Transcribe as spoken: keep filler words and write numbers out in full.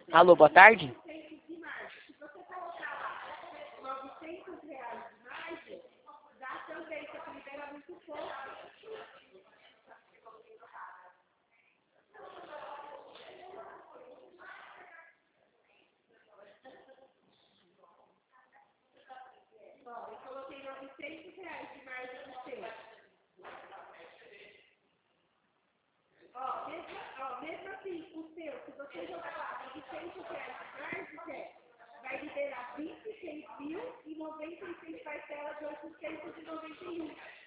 Alô, boa tarde? Se você colocar lá novecentos reais de margem, dá também, só que libera muito pouco. Ó, eu coloquei novecentos reais de margem no seu. Ó, mesmo, ó, mesmo assim, o seu, se você jogar lá novecentos reais de margem, vai liberar vinte e seis mil e noventa e seis parcelas de oitocentos e noventa e um.